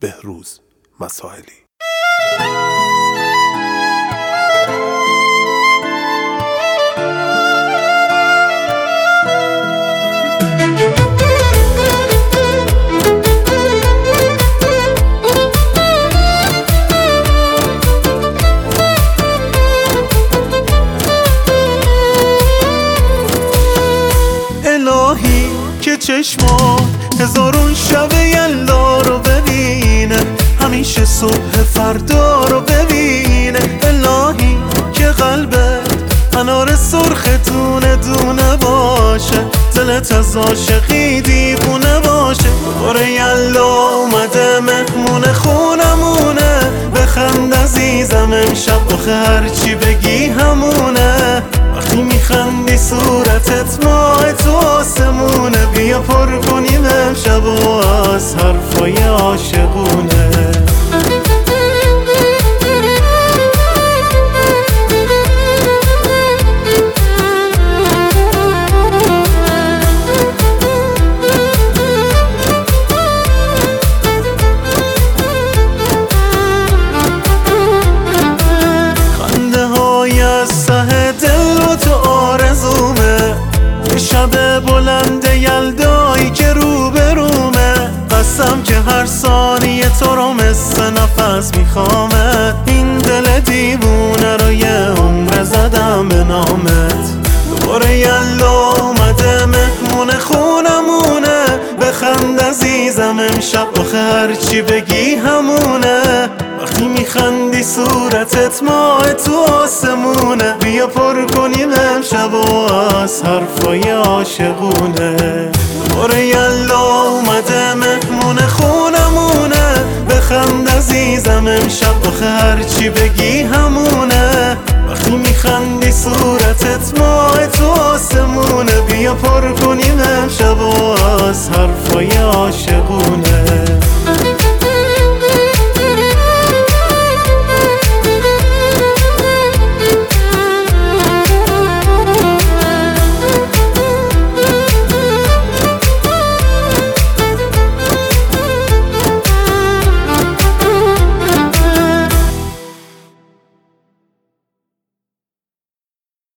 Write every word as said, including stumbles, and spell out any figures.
بهروز مسائلی. الهی که چشمات هزارون شب یلدا رو ببینه، همیشه صبح فردا رو ببینه. الهی که قلبت انار سرخ دونه دونه باشه، دلت از عاشقی دیوونه باشه. دوباره یلا اومده مهمون خونمونه، بخند عزیزم امشب آخه هرچی بگی همونه. وقتی میخندی صورتت ماه تو آسمونه، بیا پر کنیم امشب و از حرفای عاشقونه. خنده های از ته دل و تو آرزومه، شب بلند یلدایی که روبرومه. قسم که هر ثانیه تو رو مثل نفس میخوامه، این دل دیوونه رو یه عمر زدم به نامت. دوباره یلا اومده مهمون خونمونه، بخند عزیزم امشب آخه هرچی بگی همونه. وقتی میخندی صورتت ماه تو آسمونه، بیا پر کنیم امشب و از حرفای عاشقونه. دوباره یلا اومده مهمون خونمونه، بخند عزیزم امشب آخه هرچی بگی همونه. وقتی میخندی صورتت